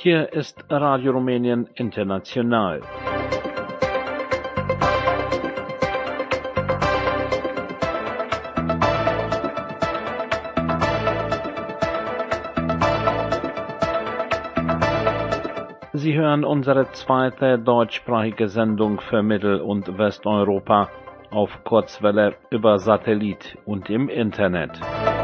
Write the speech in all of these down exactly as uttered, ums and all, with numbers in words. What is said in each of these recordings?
Hier ist Radio Rumänien International. Sie hören unsere zweite deutschsprachige Sendung für Mittel- und Westeuropa auf Kurzwelle über Satellit und im Internet.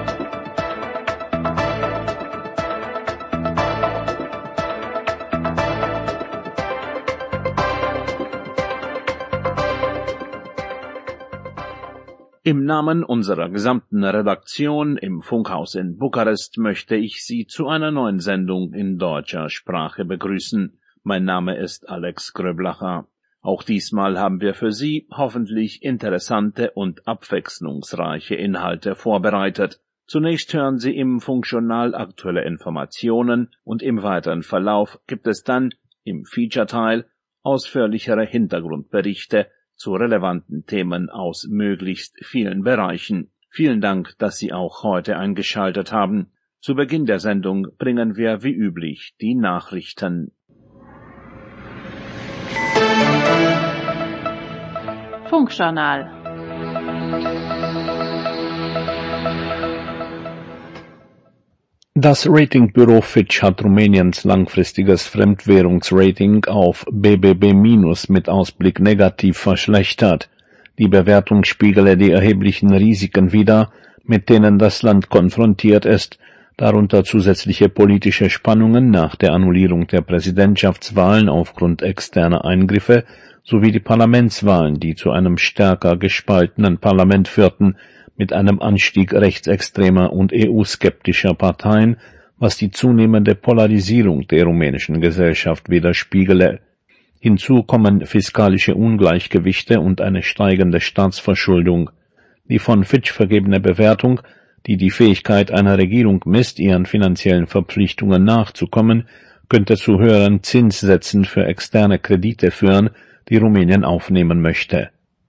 Im Namen unserer gesamten Redaktion im Funkhaus in Bukarest möchte ich Sie zu einer neuen Sendung in deutscher Sprache begrüßen. Mein Name ist Alex Gröblacher. Auch diesmal haben wir für Sie hoffentlich interessante und abwechslungsreiche Inhalte vorbereitet. Zunächst hören Sie im Funkjournal aktuelle Informationen und im weiteren Verlauf gibt es dann im Feature-Teil ausführlichere Hintergrundberichte zu relevanten Themen aus möglichst vielen Bereichen. Vielen Dank, dass Sie auch heute eingeschaltet haben. Zu Beginn der Sendung bringen wir wie üblich die Nachrichten. Funkjournal. Das Ratingbüro Fitch hat Rumäniens langfristiges Fremdwährungsrating auf B B B- mit Ausblick negativ verschlechtert. Die Bewertung spiegele die erheblichen Risiken wider, mit denen das Land konfrontiert ist, darunter zusätzliche politische Spannungen nach der Annullierung der Präsidentschaftswahlen aufgrund externer Eingriffe sowie die Parlamentswahlen, die zu einem stärker gespaltenen Parlament führten, mit einem Anstieg rechtsextremer und E U-skeptischer Parteien, was die zunehmende Polarisierung der rumänischen Gesellschaft widerspiegele. Hinzu kommen fiskalische Ungleichgewichte und eine steigende Staatsverschuldung. Die von Fitch vergebene Bewertung, die die Fähigkeit einer Regierung misst, ihren finanziellen Verpflichtungen nachzukommen, könnte zu höheren Zinssätzen für externe Kredite führen, die Rumänien aufnehmen möchte.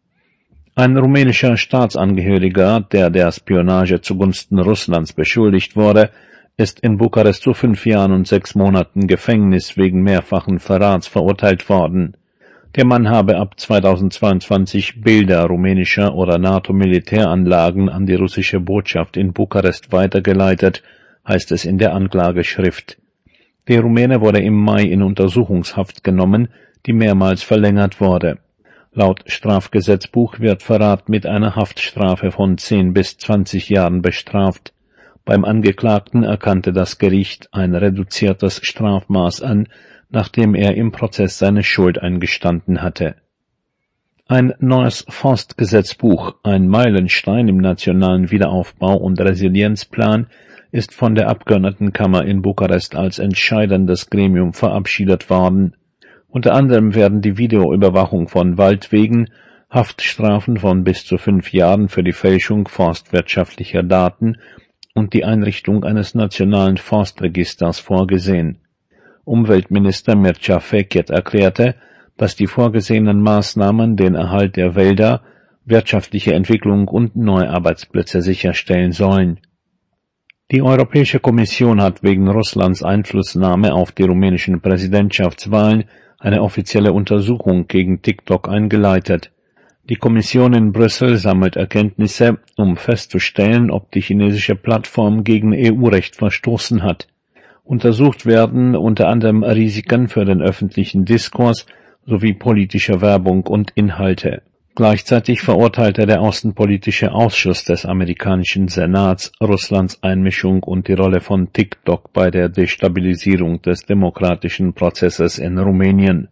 Ein rumänischer Staatsangehöriger, der der Spionage zugunsten Russlands beschuldigt wurde, ist in Bukarest zu fünf Jahren und sechs Monaten Gefängnis wegen mehrfachen Verrats verurteilt worden. Der Mann habe ab zweitausendzweiundzwanzig Bilder rumänischer oder NATO-Militäranlagen an die russische Botschaft in Bukarest weitergeleitet, heißt es in der Anklageschrift. Der Rumäne wurde im Mai in Untersuchungshaft genommen, die mehrmals verlängert wurde. Laut Strafgesetzbuch wird Verrat mit einer Haftstrafe von zehn bis zwanzig Jahren bestraft. Beim Angeklagten erkannte das Gericht ein reduziertes Strafmaß an, nachdem er im Prozess seine Schuld eingestanden hatte. Ein neues Forstgesetzbuch, ein Meilenstein im nationalen Wiederaufbau- und Resilienzplan, ist von der Abgeordnetenkammer in Bukarest als entscheidendes Gremium verabschiedet worden. Unter anderem werden die Videoüberwachung von Waldwegen, Haftstrafen von bis zu fünf Jahren für die Fälschung forstwirtschaftlicher Daten und die Einrichtung eines nationalen Forstregisters vorgesehen. Umweltminister Mircea Fekhet erklärte, dass die vorgesehenen Maßnahmen den Erhalt der Wälder, wirtschaftliche Entwicklung und neue Arbeitsplätze sicherstellen sollen. Die Europäische Kommission hat wegen Russlands Einflussnahme auf die rumänischen Präsidentschaftswahlen eine offizielle Untersuchung gegen TikTok eingeleitet. Die Kommission in Brüssel sammelt Erkenntnisse, um festzustellen, ob die chinesische Plattform gegen E U-Recht verstoßen hat. Untersucht werden unter anderem Risiken für den öffentlichen Diskurs sowie politische Werbung und Inhalte. Gleichzeitig verurteilte der Außenpolitische Ausschuss des amerikanischen Senats Russlands Einmischung und die Rolle von TikTok bei der Destabilisierung des demokratischen Prozesses in Rumänien.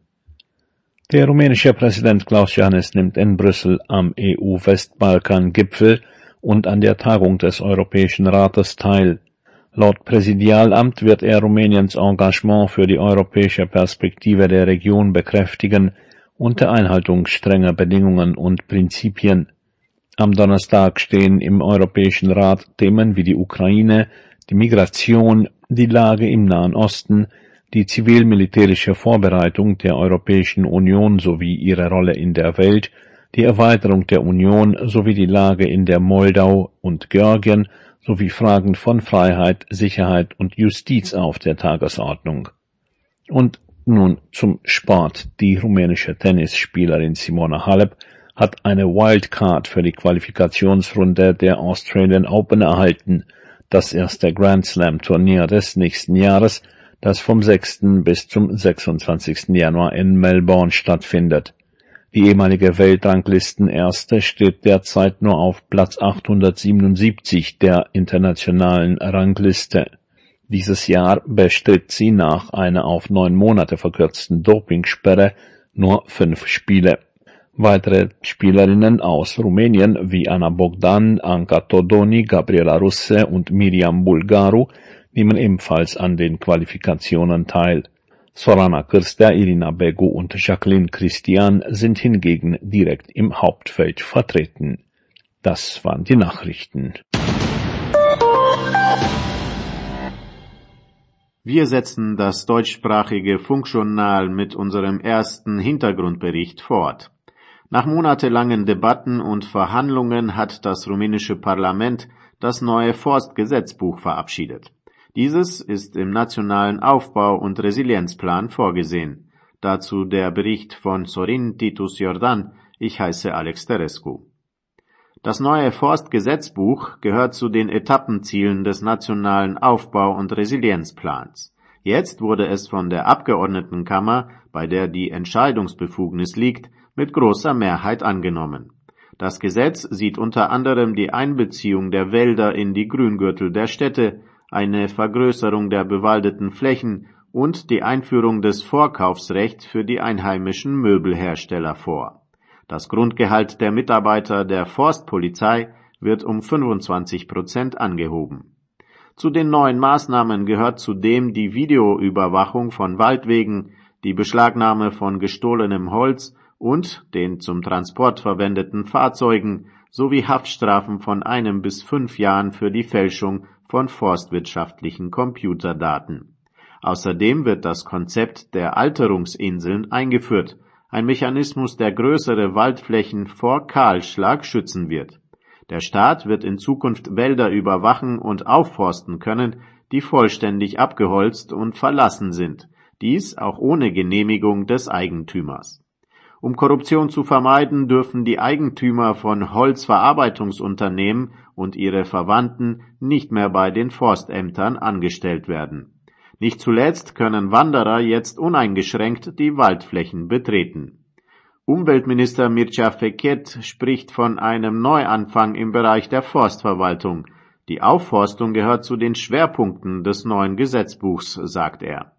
Der rumänische Präsident Klaus Iohannis nimmt in Brüssel am E U-Westbalkan-Gipfel und an der Tagung des Europäischen Rates teil. Laut Präsidialamt wird er Rumäniens Engagement für die europäische Perspektive der Region bekräftigen, unter Einhaltung strenger Bedingungen und Prinzipien. Am Donnerstag stehen im Europäischen Rat Themen wie die Ukraine, die Migration, die Lage im Nahen Osten, die zivil-militärische Vorbereitung der Europäischen Union sowie ihre Rolle in der Welt, die Erweiterung der Union sowie die Lage in der Moldau und Georgien sowie Fragen von Freiheit, Sicherheit und Justiz auf der Tagesordnung. Und nun zum Sport. Die rumänische Tennisspielerin Simona Halep hat eine Wildcard für die Qualifikationsrunde der Australian Open erhalten, das erste Grand Slam Turnier des nächsten Jahres, das vom sechsten bis zum sechsundzwanzigsten Januar in Melbourne stattfindet. Die ehemalige Weltranglistenerste steht derzeit nur auf Platz achthundertsiebenundsiebzig der internationalen Rangliste. Dieses Jahr bestritt sie nach einer auf neun Monate verkürzten Dopingsperre nur fünf Spiele. Weitere Spielerinnen aus Rumänien wie Ana Bogdan, Anca Todoni, Gabriela Russe und Miriam Bulgaru nehmen ebenfalls an den Qualifikationen teil. Sorana Cârstea, Irina Begu und Jacqueline Christian sind hingegen direkt im Hauptfeld vertreten. Das waren die Nachrichten. Wir setzen das deutschsprachige Funkjournal mit unserem ersten Hintergrundbericht fort. Nach monatelangen Debatten und Verhandlungen hat das rumänische Parlament das neue Forstgesetzbuch verabschiedet. Dieses ist im Nationalen Aufbau- und Resilienzplan vorgesehen. Dazu der Bericht von Sorin Titus Jordan. Ich heiße Alex Terescu. Das neue Forstgesetzbuch gehört zu den Etappenzielen des Nationalen Aufbau- und Resilienzplans. Jetzt wurde es von der Abgeordnetenkammer, bei der die Entscheidungsbefugnis liegt, mit großer Mehrheit angenommen. Das Gesetz sieht unter anderem die Einbeziehung der Wälder in die Grüngürtel der Städte, eine Vergrößerung der bewaldeten Flächen und die Einführung des Vorkaufsrechts für die einheimischen Möbelhersteller vor. Das Grundgehalt der Mitarbeiter der Forstpolizei wird um fünfundzwanzig Prozent angehoben. Zu den neuen Maßnahmen gehört zudem die Videoüberwachung von Waldwegen, die Beschlagnahme von gestohlenem Holz und den zum Transport verwendeten Fahrzeugen sowie Haftstrafen von einem bis fünf Jahren für die Fälschung von forstwirtschaftlichen Computerdaten. Außerdem wird das Konzept der Alterungsinseln eingeführt, ein Mechanismus, der größere Waldflächen vor Kahlschlag schützen wird. Der Staat wird in Zukunft Wälder überwachen und aufforsten können, die vollständig abgeholzt und verlassen sind, dies auch ohne Genehmigung des Eigentümers. Um Korruption zu vermeiden, dürfen die Eigentümer von Holzverarbeitungsunternehmen und ihre Verwandten nicht mehr bei den Forstämtern angestellt werden. Nicht zuletzt können Wanderer jetzt uneingeschränkt die Waldflächen betreten. Umweltminister Mircea Fechet spricht von einem Neuanfang im Bereich der Forstverwaltung. Die Aufforstung gehört zu den Schwerpunkten des neuen Gesetzbuchs, sagt er.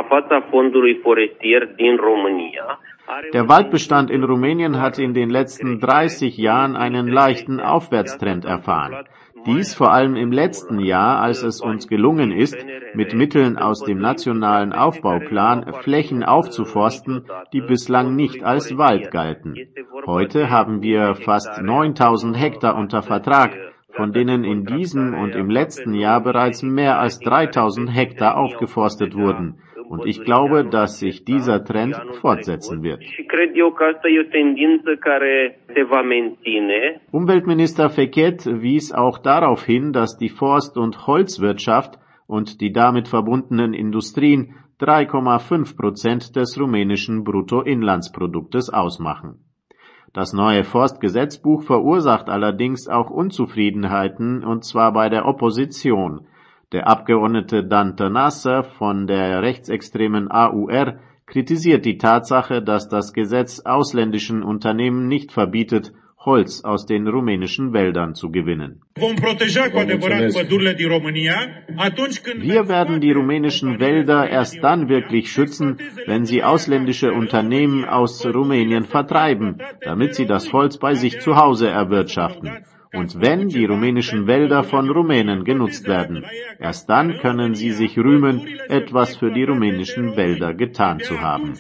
Der Waldbestand in Rumänien hat in den letzten dreißig Jahren einen leichten Aufwärtstrend erfahren. Dies vor allem im letzten Jahr, als es uns gelungen ist, mit Mitteln aus dem Nationalen Aufbauplan Flächen aufzuforsten, die bislang nicht als Wald galten. Heute haben wir fast neuntausend Hektar unter Vertrag, von denen in diesem und im letzten Jahr bereits mehr als dreitausend Hektar aufgeforstet wurden. Und ich glaube, dass sich dieser Trend fortsetzen wird. Umweltminister Fechet wies auch darauf hin, dass die Forst- und Holzwirtschaft und die damit verbundenen Industrien drei Komma fünf Prozent des rumänischen Bruttoinlandsproduktes ausmachen. Das neue Forstgesetzbuch verursacht allerdings auch Unzufriedenheiten, und zwar bei der Opposition. Der Abgeordnete Dan Tănase von der rechtsextremen A U R kritisiert die Tatsache, dass das Gesetz ausländischen Unternehmen nicht verbietet, Holz aus den rumänischen Wäldern zu gewinnen. Wir werden die rumänischen Wälder erst dann wirklich schützen, wenn sie ausländische Unternehmen aus Rumänien vertreiben, damit sie das Holz bei sich zu Hause erwirtschaften. Und wenn die rumänischen Wälder von Rumänen genutzt werden, erst dann können sie sich rühmen, etwas für die rumänischen Wälder getan zu haben.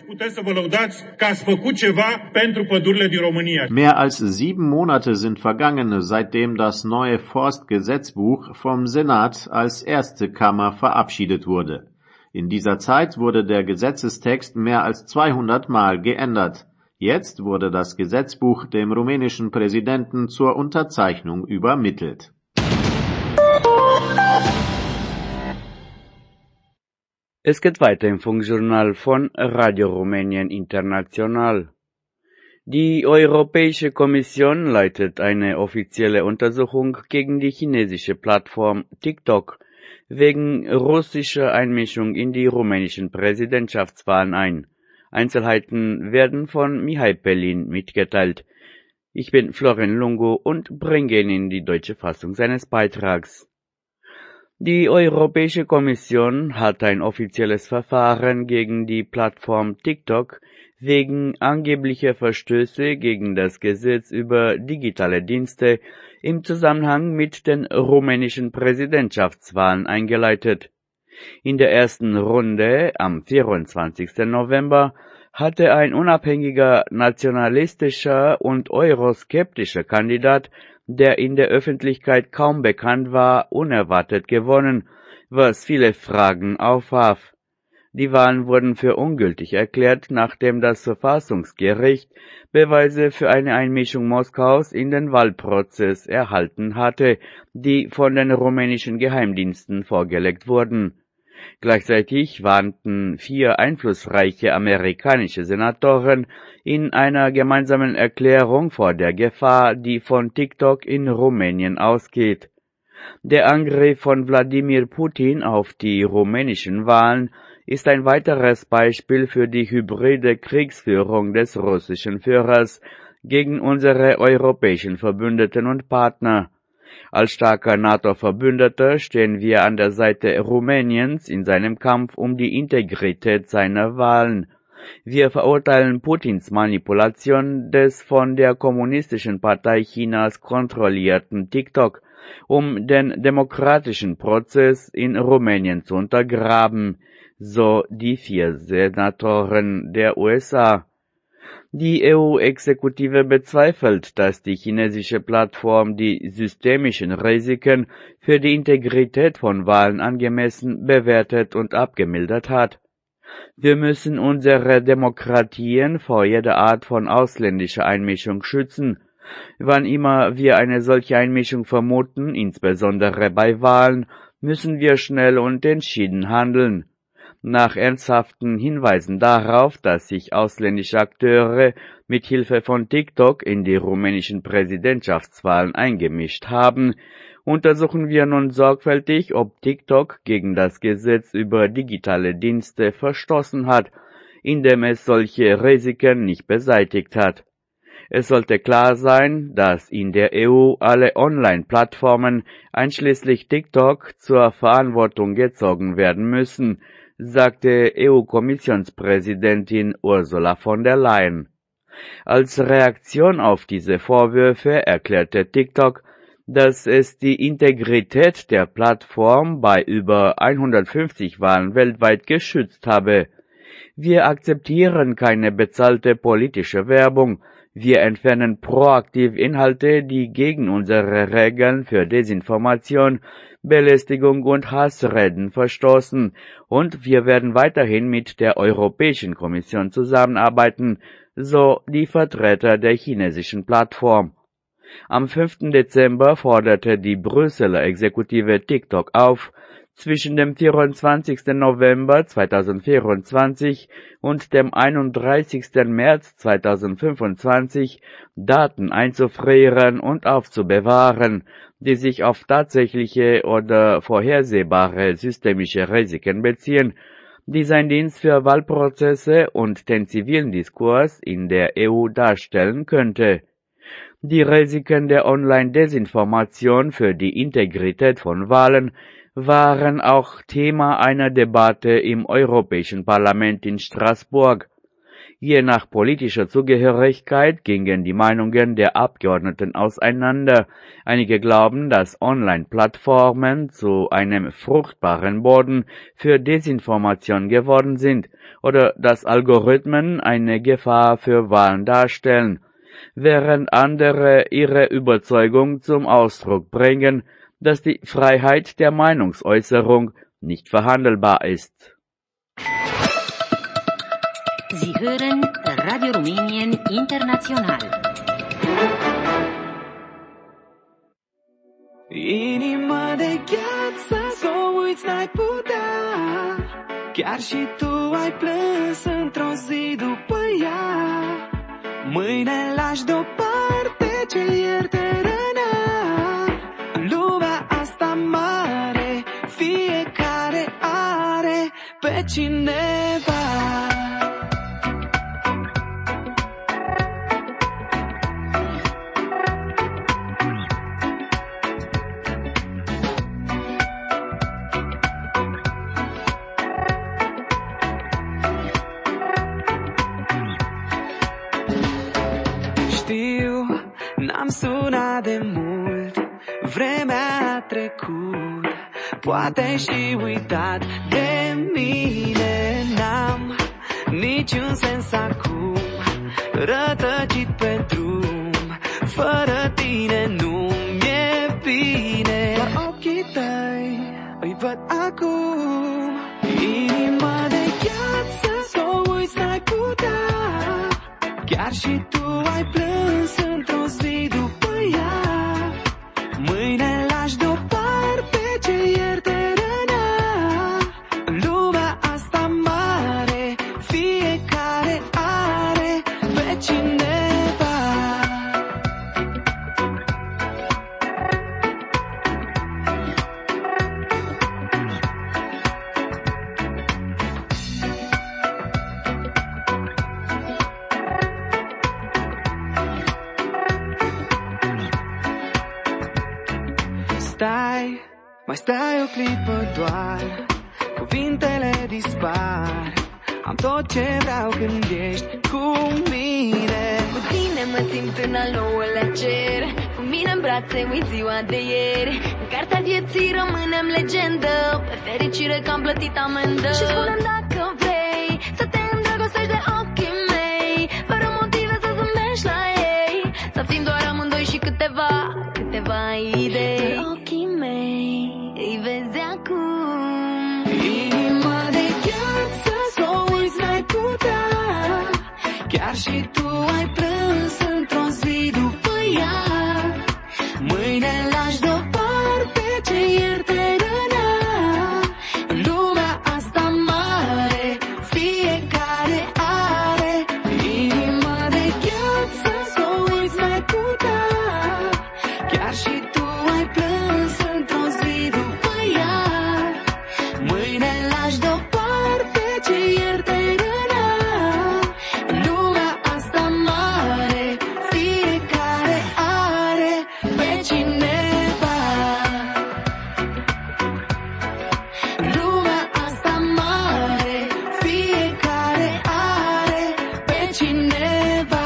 Mehr als sieben Monate sind vergangen, seitdem das neue Forstgesetzbuch vom Senat als erste Kammer verabschiedet wurde. In dieser Zeit wurde der Gesetzestext mehr als zweihundert Mal geändert. Jetzt wurde das Gesetzbuch dem rumänischen Präsidenten zur Unterzeichnung übermittelt. Es geht weiter im Funkjournal von Radio Rumänien International. Die Europäische Kommission leitet eine offizielle Untersuchung gegen die chinesische Plattform TikTok wegen russischer Einmischung in die rumänischen Präsidentschaftswahlen ein. Einzelheiten werden von Mihai Pelin mitgeteilt. Ich bin Florin Lungu und bringe Ihnen die deutsche Fassung seines Beitrags. Die Europäische Kommission hat ein offizielles Verfahren gegen die Plattform TikTok wegen angeblicher Verstöße gegen das Gesetz über digitale Dienste im Zusammenhang mit den rumänischen Präsidentschaftswahlen eingeleitet. In der ersten Runde am vierundzwanzigsten November hatte ein unabhängiger nationalistischer und euroskeptischer Kandidat, der in der Öffentlichkeit kaum bekannt war, unerwartet gewonnen, was viele Fragen aufwarf. Die Wahlen wurden für ungültig erklärt, nachdem das Verfassungsgericht Beweise für eine Einmischung Moskaus in den Wahlprozess erhalten hatte, die von den rumänischen Geheimdiensten vorgelegt wurden. Gleichzeitig warnten vier einflussreiche amerikanische Senatoren in einer gemeinsamen Erklärung vor der Gefahr, die von TikTok in Rumänien ausgeht. Der Angriff von Wladimir Putin auf die rumänischen Wahlen ist ein weiteres Beispiel für die hybride Kriegsführung des russischen Führers gegen unsere europäischen Verbündeten und Partner. Als starker NATO-Verbündeter stehen wir an der Seite Rumäniens in seinem Kampf um die Integrität seiner Wahlen. Wir verurteilen Putins Manipulation des von der Kommunistischen Partei Chinas kontrollierten TikTok, um den demokratischen Prozess in Rumänien zu untergraben, so die vier Senatoren der U S A. Die E U-Exekutive bezweifelt, dass die chinesische Plattform die systemischen Risiken für die Integrität von Wahlen angemessen bewertet und abgemildert hat. Wir müssen unsere Demokratien vor jeder Art von ausländischer Einmischung schützen. Wann immer wir eine solche Einmischung vermuten, insbesondere bei Wahlen, müssen wir schnell und entschieden handeln. Nach ernsthaften Hinweisen darauf, dass sich ausländische Akteure mit Hilfe von TikTok in die rumänischen Präsidentschaftswahlen eingemischt haben, untersuchen wir nun sorgfältig, ob TikTok gegen das Gesetz über digitale Dienste verstoßen hat, indem es solche Risiken nicht beseitigt hat. Es sollte klar sein, dass in der E U alle Online-Plattformen, einschließlich TikTok, zur Verantwortung gezogen werden müssen, sagte E U-Kommissionspräsidentin Ursula von der Leyen. Als Reaktion auf diese Vorwürfe erklärte TikTok, dass es die Integrität der Plattform bei über hundertfünfzig Wahlen weltweit geschützt habe. Wir akzeptieren keine bezahlte politische Werbung. Wir entfernen proaktiv Inhalte, die gegen unsere Regeln für Desinformation, Belästigung und Hassreden verstoßen, und wir werden weiterhin mit der Europäischen Kommission zusammenarbeiten, so die Vertreter der chinesischen Plattform. Am fünften Dezember forderte die Brüsseler Exekutive TikTok auf, zwischen dem vierundzwanzigsten November zweitausendvierundzwanzig und dem einunddreißigsten März zweitausendfünfundzwanzig Daten einzufrieren und aufzubewahren, die sich auf tatsächliche oder vorhersehbare systemische Risiken beziehen, die sein Dienst für Wahlprozesse und den zivilen Diskurs in der E U darstellen könnte. Die Risiken der Online-Desinformation für die Integrität von Wahlen waren auch Thema einer Debatte im Europäischen Parlament in Straßburg. Je nach politischer Zugehörigkeit gingen die Meinungen der Abgeordneten auseinander. Einige glauben, dass Online-Plattformen zu einem fruchtbaren Boden für Desinformation geworden sind oder dass Algorithmen eine Gefahr für Wahlen darstellen, während andere ihre Überzeugung zum Ausdruck bringen, dass die Freiheit der Meinungsäußerung nicht verhandelbar ist. Sie hören Radio Rumänien International. Inima de gheață, să o uiți n-ai putea, Chiar și tu ai plâns într-o zi după ea. Mâine lași deoparte ce ieri te răna. În lumea asta mare fiecare are pe cineva. N-am sunat de mult, vremea a trecut, poate ai și uitat de mine. N-am niciun sens acum, rătăcit pe drum, fără tine nu-mi-e bine. Doar ochii tăi îi văd acum, inima de gheață, s-o uiți n-ai putea. Chiar și tu ai plâns într-o zi după ea. Mâine lași deoparte ce ieri te răna. În lumea asta mare fiecare are pe cineva. Stai, mai stai o clipă doar, cuvintele dispar. Am tot ce vreau când ești cu mine. Cu tine mă simt în al nouălea cer, cu mine în brațe uit ziua de ieri. În cartea vieții rămânem legendă, pe fericire că am plătit amendă. Și spune-mi dacă vrei să te îndrăgostești de ochii mei, fără motive să zâmbești la ei, să fim doar amândoi și câteva, câteva idei. Doar ochii mei îi vezi acum, inima de gheață, s-o uiți n-ai putea. Chiar și tu ai plâns într-o zi după ea. Mâine lași deoparte ce ieri te răna. În lumea asta mare fiecare are inima de gheață, s-o uiți n-ai putea. Chiar și tu ai plâns într-o zi după ea. Mâine lași deoparte ce ieri te răna. În lumea asta mare fiecare are pe cineva. În lumea asta mare fiecare are pe cineva.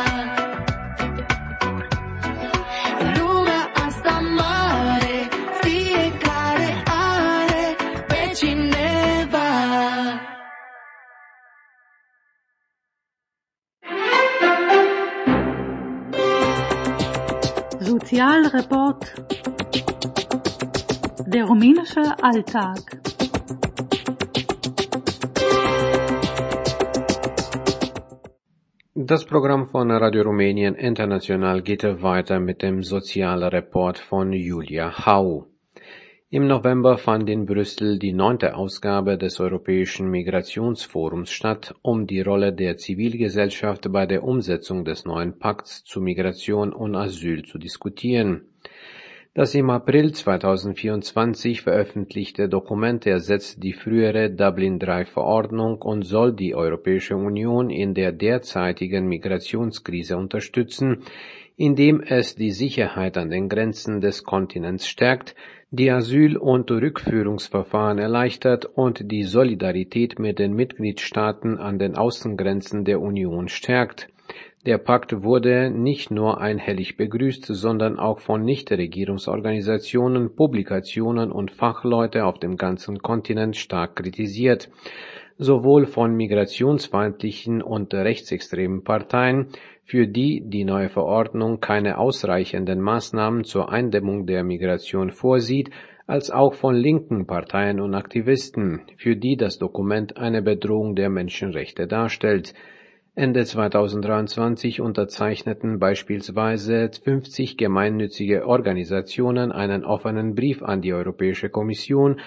În lumea asta mare fiecare are pe cineva. Sozialreport. Der rumänische Alltag. Das Programm von Radio Rumänien International geht weiter mit dem Sozialreport von Julia Hau. Im November fand in Brüssel die neunte Ausgabe des Europäischen Migrationsforums statt, um die Rolle der Zivilgesellschaft bei der Umsetzung des neuen Pakts zu Migration und Asyl zu diskutieren. Das im April zweitausendvierundzwanzig veröffentlichte Dokument ersetzt die frühere Dublin drei Verordnung und soll die Europäische Union in der derzeitigen Migrationskrise unterstützen, indem es die Sicherheit an den Grenzen des Kontinents stärkt, die Asyl- und Rückführungsverfahren erleichtert und die Solidarität mit den Mitgliedstaaten an den Außengrenzen der Union stärkt. Der Pakt wurde nicht nur einhellig begrüßt, sondern auch von Nichtregierungsorganisationen, Publikationen und Fachleute auf dem ganzen Kontinent stark kritisiert. Sowohl von migrationsfeindlichen und rechtsextremen Parteien, für die die neue Verordnung keine ausreichenden Maßnahmen zur Eindämmung der Migration vorsieht, als auch von linken Parteien und Aktivisten, für die das Dokument eine Bedrohung der Menschenrechte darstellt. Ende zweitausenddreiundzwanzig unterzeichneten beispielsweise fünfzig gemeinnützige Organisationen einen offenen Brief an die Europäische Kommission,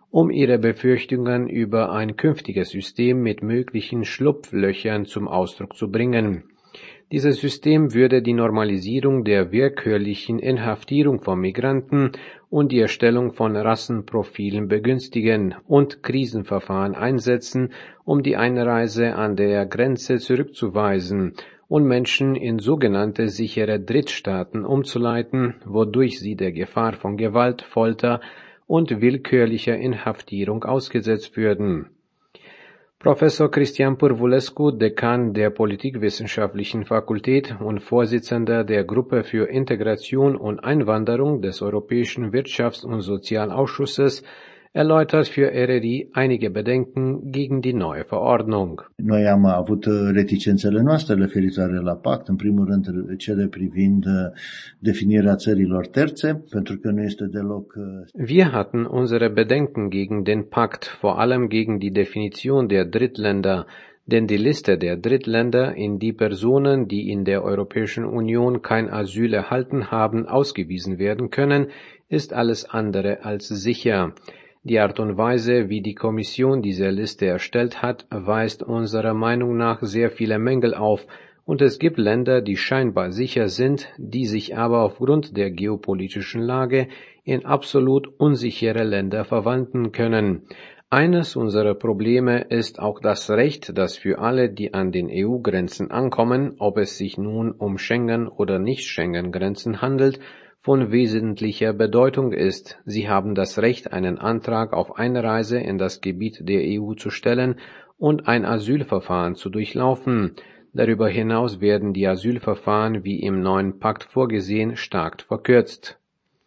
um ihre Befürchtungen über ein künftiges System mit möglichen Schlupflöchern zum Ausdruck zu bringen. Dieses System würde die Normalisierung der willkürlichen Inhaftierung von Migranten und die Erstellung von Rassenprofilen begünstigen und Krisenverfahren einsetzen, um die Einreise an der Grenze zurückzuweisen und Menschen in sogenannte sichere Drittstaaten umzuleiten, wodurch sie der Gefahr von Gewalt, Folter und willkürlicher Inhaftierung ausgesetzt würden. Professor Cristian Pârvulescu, Dekan der Politikwissenschaftlichen Fakultät und Vorsitzender der Gruppe für Integration und Einwanderung des Europäischen Wirtschafts- und Sozialausschusses, erläutert für R R I einige Bedenken gegen die neue Verordnung. Noi am avut reticențele noastre referitoare la pact, în primul rând cele privind definirea țărilor terțe, pentru că nu este deloc. Wir hatten unsere Bedenken gegen den Pakt, vor allem gegen die Definition der Drittländer, denn die Liste der Drittländer, in die Personen, die in der Europäischen Union kein Asyl erhalten haben, ausgewiesen werden können, ist alles andere als sicher. Die Art und Weise, wie die Kommission diese Liste erstellt hat, weist unserer Meinung nach sehr viele Mängel auf, und es gibt Länder, die scheinbar sicher sind, die sich aber aufgrund der geopolitischen Lage in absolut unsichere Länder verwandeln können. Eines unserer Probleme ist auch das Recht, das für alle, die an den E U-Grenzen ankommen, ob es sich nun um Schengen- oder Nicht-Schengen-Grenzen handelt, von wesentlicher Bedeutung ist. Sie haben das Recht, einen Antrag auf Einreise in das Gebiet der E U zu stellen und ein Asylverfahren zu durchlaufen. Darüber hinaus werden die Asylverfahren, wie im neuen Pakt vorgesehen, stark verkürzt.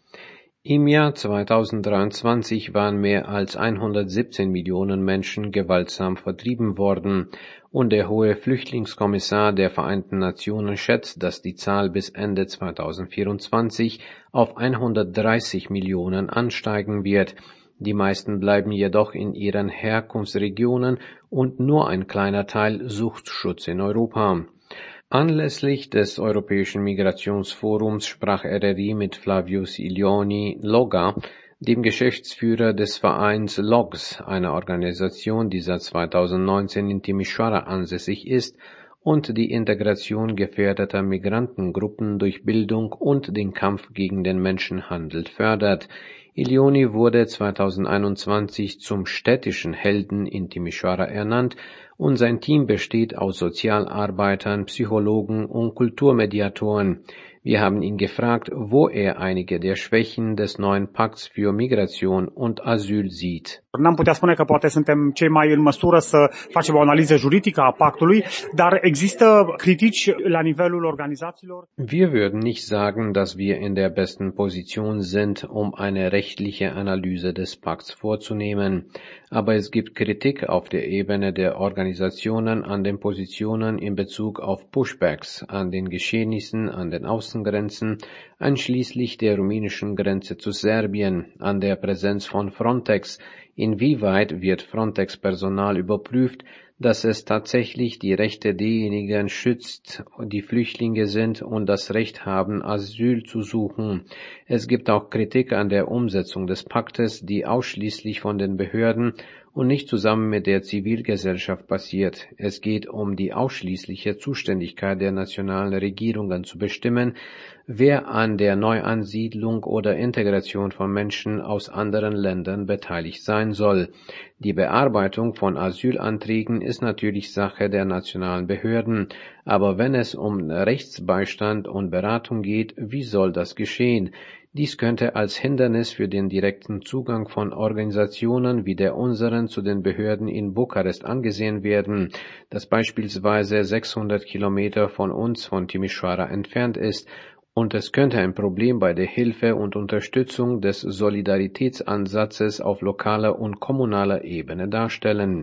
Im Jahr zweitausenddreiundzwanzig waren mehr als hundertsiebzehn Millionen Menschen gewaltsam vertrieben worden, und der hohe Flüchtlingskommissar der Vereinten Nationen schätzt, dass die Zahl bis Ende zweitausendvierundzwanzig auf hundertdreißig Millionen ansteigen wird. Die meisten bleiben jedoch in ihren Herkunftsregionen und nur ein kleiner Teil sucht Schutz in Europa. Anlässlich des Europäischen Migrationsforums sprach R R I mit Flavius Ilioni Loga, dem Geschäftsführer des Vereins Logs, einer Organisation, die seit zweitausendneunzehn in Timișoara ansässig ist und die Integration gefährdeter Migrantengruppen durch Bildung und den Kampf gegen den Menschenhandel fördert. Ilioni wurde zweitausendeinundzwanzig zum städtischen Helden in Timișoara ernannt und sein Team besteht aus Sozialarbeitern, Psychologen und Kulturmediatoren. Wir haben ihn gefragt, wo er einige der Schwächen des neuen Pakts für Migration und Asyl sieht. N-am putea spune că poate suntem cei mai în măsură să facem o analiză juridică a pactului, dar există critici la nivelul organizațiilor. Wir würden nicht sagen, dass wir in der besten Position sind, um eine rechtliche Analyse des Pakts vorzunehmen. Aber es gibt Kritik auf der Ebene der Organisationen an den Positionen in Bezug auf Pushbacks, an den Geschehnissen an den Außengrenzen, einschließlich der rumänischen Grenze zu Serbien, an der Präsenz von Frontex. Inwieweit wird Frontex-Personal überprüft, dass es tatsächlich die Rechte derjenigen schützt, die Flüchtlinge sind und das Recht haben, Asyl zu suchen. Es gibt auch Kritik an der Umsetzung des Paktes, die ausschließlich von den Behörden und nicht zusammen mit der Zivilgesellschaft passiert. Es geht um die ausschließliche Zuständigkeit der nationalen Regierungen zu bestimmen, wer an der Neuansiedlung oder Integration von Menschen aus anderen Ländern beteiligt sein soll. Die Bearbeitung von Asylanträgen ist natürlich Sache der nationalen Behörden, aber wenn es um Rechtsbeistand und Beratung geht, wie soll das geschehen? Dies könnte als Hindernis für den direkten Zugang von Organisationen wie der unseren zu den Behörden in Bukarest angesehen werden, das beispielsweise sechshundert Kilometer von uns von Timișoara entfernt ist, und es könnte ein Problem bei der Hilfe und Unterstützung des Solidaritätsansatzes auf lokaler und kommunaler Ebene darstellen.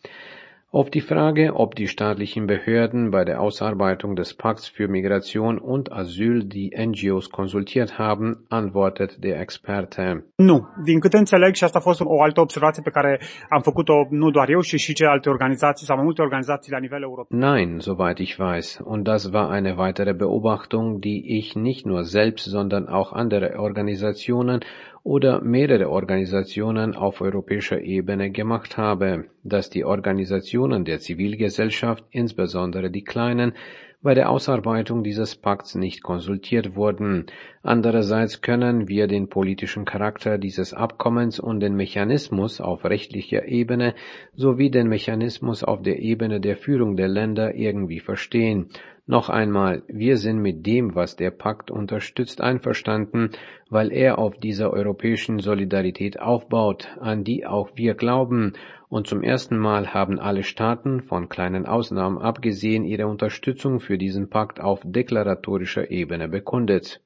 Auf die Frage, ob die staatlichen Behörden bei der Ausarbeitung des Pakts für Migration und Asyl die N G Os konsultiert haben, antwortet der Experte. Nu, din câte înțeleg, și asta a fost o altă observație pe care am făcut-o nu doar eu, ci și celelalte organizații sau mai multe organizații la nivel european. Nein, soweit ich weiß. Und das war eine weitere Beobachtung, die ich nicht nur selbst, sondern auch andere Organisationen oder mehrere Organisationen auf europäischer Ebene gemacht habe, dass die Organisationen der Zivilgesellschaft, insbesondere die kleinen, bei der Ausarbeitung dieses Pakts nicht konsultiert wurden. Andererseits können wir den politischen Charakter dieses Abkommens und den Mechanismus auf rechtlicher Ebene sowie den Mechanismus auf der Ebene der Führung der Länder irgendwie verstehen. Noch einmal, wir sind mit dem, was der Pakt unterstützt, einverstanden, weil er auf dieser europäischen Solidarität aufbaut, an die auch wir glauben, und zum ersten Mal haben alle Staaten, von kleinen Ausnahmen abgesehen, ihre Unterstützung für diesen Pakt auf deklaratorischer Ebene bekundet.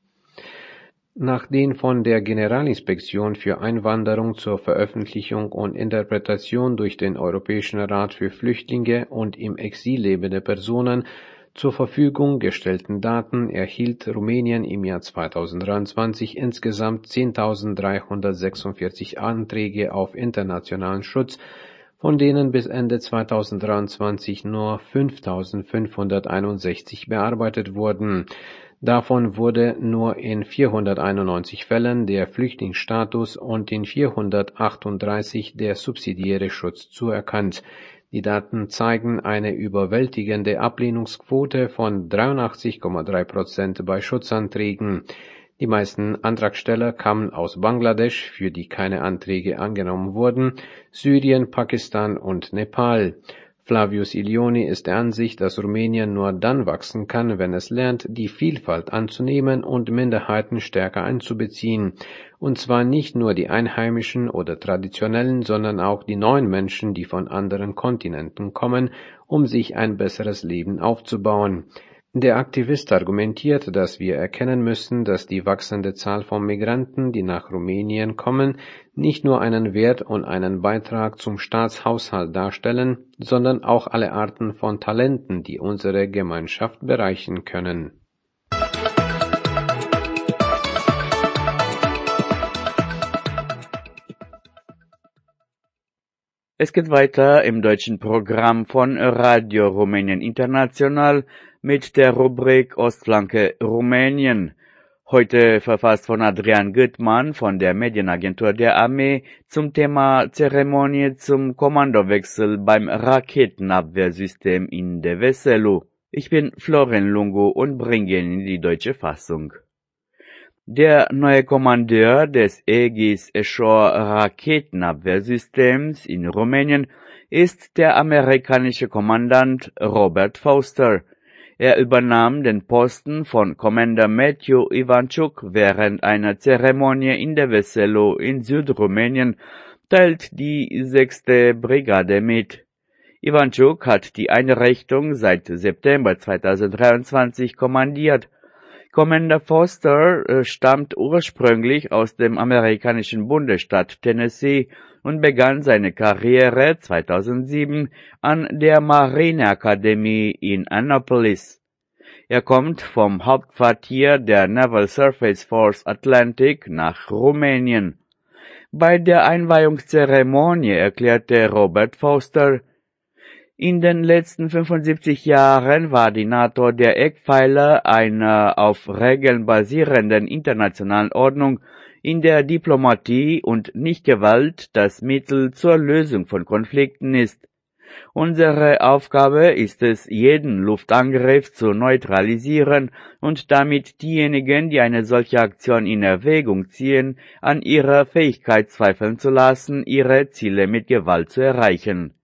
Nach den von der Generalinspektion für Einwanderung zur Veröffentlichung und Interpretation durch den Europäischen Rat für Flüchtlinge und im Exil lebende Personen zur Verfügung gestellten Daten erhielt Rumänien im Jahr zweitausenddreiundzwanzig insgesamt zehntausenddreihundertsechsundvierzig Anträge auf internationalen Schutz, von denen bis Ende zweitausenddreiundzwanzig nur fünftausendfünfhunderteinundsechzig bearbeitet wurden. Davon wurde nur in vierhunderteinundneunzig Fällen der Flüchtlingsstatus und in vierhundertachtunddreißig der subsidiäre Schutz zuerkannt. Die Daten zeigen eine überwältigende Ablehnungsquote von dreiundachtzig Komma drei Prozent bei Schutzanträgen. Die meisten Antragsteller kamen aus Bangladesch, für die keine Anträge angenommen wurden, Syrien, Pakistan und Nepal. Flavius Ilioni ist der Ansicht, dass Rumänien nur dann wachsen kann, wenn es lernt, die Vielfalt anzunehmen und Minderheiten stärker einzubeziehen, und zwar nicht nur die einheimischen oder traditionellen, sondern auch die neuen Menschen, die von anderen Kontinenten kommen, um sich ein besseres Leben aufzubauen. Der Aktivist argumentiert, dass wir erkennen müssen, dass die wachsende Zahl von Migranten, die nach Rumänien kommen, nicht nur einen Wert und einen Beitrag zum Staatshaushalt darstellen, sondern auch alle Arten von Talenten, die unsere Gemeinschaft bereichern können. Es geht weiter im deutschen Programm von Radio Rumänien International mit der Rubrik Ostflanke Rumänien. Heute verfasst von Adrian Göttmann von der Medienagentur der Armee zum Thema Zeremonie zum Kommandowechsel beim Raketenabwehrsystem in Deveselu. Ich bin Florian Lungo und bringe Ihnen die deutsche Fassung. Der neue Kommandeur des Aegis Ashore Raketenabwehrsystems in Rumänien ist der amerikanische Kommandant Robert Foster. Er übernahm den Posten von Commander Matthew Ivanchuk während einer Zeremonie in Deveselu in Südrumänien, teilt die sechste Brigade mit. Ivanchuk hat die Einrichtung seit September zweitausenddreiundzwanzig kommandiert. Commander Foster äh, stammt ursprünglich aus dem amerikanischen Bundesstaat Tennessee und begann seine Karriere zweitausendsieben an der Marineakademie in Annapolis. Er kommt vom Hauptquartier der Naval Surface Force Atlantic nach Rumänien. Bei der Einweihungszeremonie erklärte Robert Foster: In den letzten fünfundsiebzig Jahren war die NATO der Eckpfeiler einer auf Regeln basierenden internationalen Ordnung, in der Diplomatie und Nichtgewalt das Mittel zur Lösung von Konflikten ist. Unsere Aufgabe ist es, jeden Luftangriff zu neutralisieren und damit diejenigen, die eine solche Aktion in Erwägung ziehen, an ihrer Fähigkeit zweifeln zu lassen, ihre Ziele mit Gewalt zu erreichen.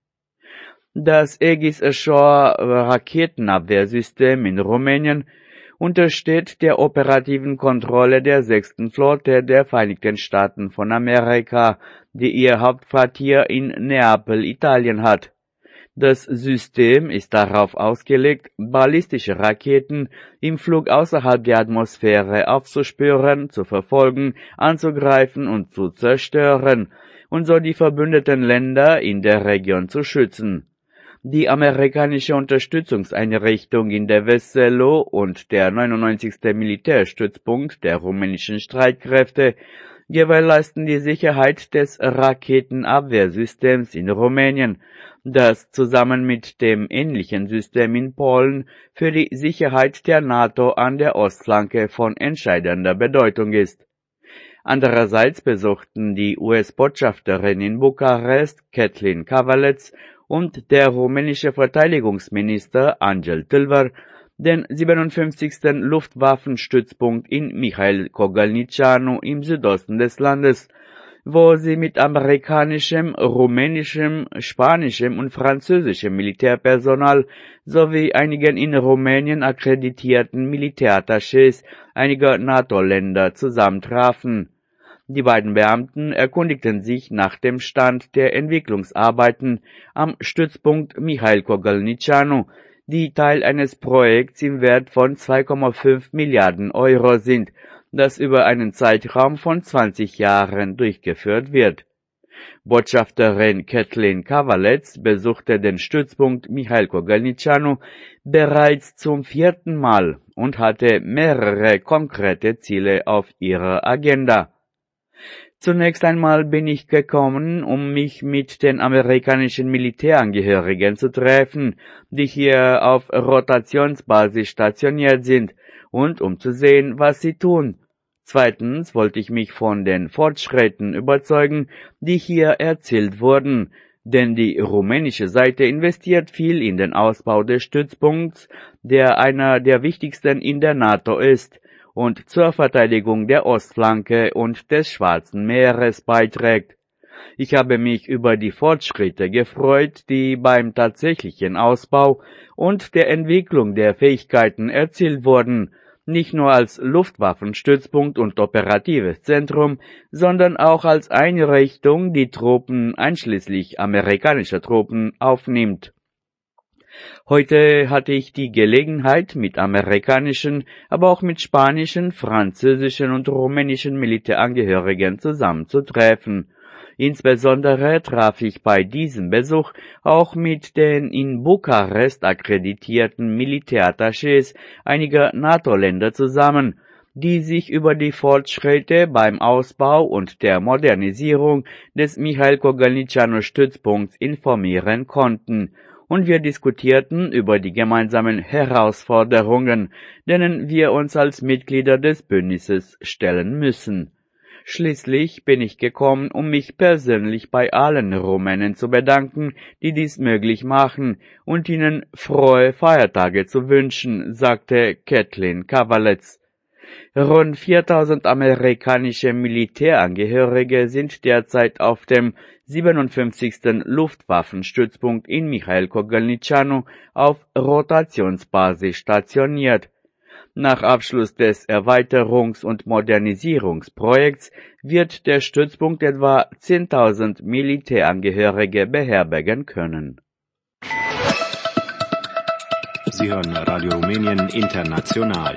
Das Aegis Ashore Raketenabwehrsystem in Rumänien untersteht der operativen Kontrolle der sechsten Flotte der Vereinigten Staaten von Amerika, die ihr Hauptquartier in Neapel, Italien hat. Das System ist darauf ausgelegt, ballistische Raketen im Flug außerhalb der Atmosphäre aufzuspüren, zu verfolgen, anzugreifen und zu zerstören und so die verbündeten Länder in der Region zu schützen. Die amerikanische Unterstützungseinrichtung in Deveselu und der neunundneunzigste Militärstützpunkt der rumänischen Streitkräfte gewährleisten die Sicherheit des Raketenabwehrsystems in Rumänien, das zusammen mit dem ähnlichen System in Polen für die Sicherheit der NATO an der Ostflanke von entscheidender Bedeutung ist. Andererseits besuchten die U S-Botschafterin in Bukarest, Kathleen Kavalec, und der rumänische Verteidigungsminister Angel Tâlvar den siebenundfünfzigsten Luftwaffenstützpunkt in Mihail Cogălnicianu im Südosten des Landes, wo sie mit amerikanischem, rumänischem, spanischem und französischem Militärpersonal sowie einigen in Rumänien akkreditierten Militärattachés einiger NATO-Länder zusammentrafen. Die beiden Beamten erkundigten sich nach dem Stand der Entwicklungsarbeiten am Stützpunkt Mihail Cogălnicianu, die Teil eines Projekts im Wert von zwei Komma fünf Milliarden Euro sind, das über einen Zeitraum von zwanzig Jahren durchgeführt wird. Botschafterin Kathleen Kavalec besuchte den Stützpunkt Mihail Cogălnicianu bereits zum vierten Mal und hatte mehrere konkrete Ziele auf ihrer Agenda. Zunächst einmal bin ich gekommen, um mich mit den amerikanischen Militärangehörigen zu treffen, die hier auf Rotationsbasis stationiert sind, und um zu sehen, was sie tun. Zweitens wollte ich mich von den Fortschritten überzeugen, die hier erzielt wurden, denn die rumänische Seite investiert viel in den Ausbau des Stützpunkts, der einer der wichtigsten in der NATO ist und zur Verteidigung der Ostflanke und des Schwarzen Meeres beiträgt. Ich habe mich über die Fortschritte gefreut, die beim tatsächlichen Ausbau und der Entwicklung der Fähigkeiten erzielt wurden, nicht nur als Luftwaffenstützpunkt und operatives Zentrum, sondern auch als Einrichtung, die Truppen, einschließlich amerikanischer Truppen, aufnimmt. Heute hatte ich die Gelegenheit, mit amerikanischen, aber auch mit spanischen, französischen und rumänischen Militärangehörigen zusammenzutreffen. Insbesondere traf ich bei diesem Besuch auch mit den in Bukarest akkreditierten Militärattachés einiger NATO-Länder zusammen, die sich über die Fortschritte beim Ausbau und der Modernisierung des Mihail Cogălnicianu-Stützpunkts informieren konnten, und wir diskutierten über die gemeinsamen Herausforderungen, denen wir uns als Mitglieder des Bündnisses stellen müssen. Schließlich bin ich gekommen, um mich persönlich bei allen Rumänen zu bedanken, die dies möglich machen, und ihnen frohe Feiertage zu wünschen, sagte Kathleen Kavalec. Rund viertausend amerikanische Militärangehörige sind derzeit auf dem siebenundfünfzigsten Luftwaffenstützpunkt in Mihail Cogălnicianu auf Rotationsbasis stationiert. Nach Abschluss des Erweiterungs- und Modernisierungsprojekts wird der Stützpunkt etwa zehntausend Militärangehörige beherbergen können. Sie hören Radio Rumänien International.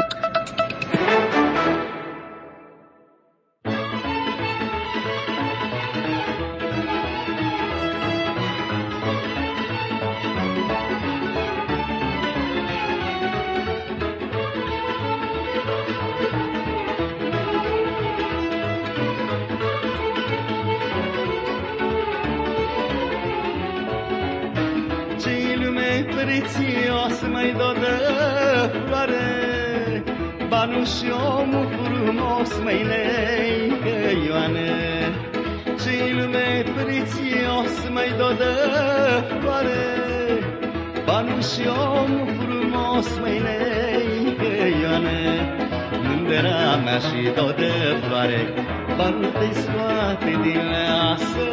Prețioasă mai dodă floare, banul și omul frumos mai leică Ioane. Ce-i lume prețioasă mai dodă floare, banul și omul frumos mai leică Ioane. Mândra mea și dodă floare, banul te scoate din leasă.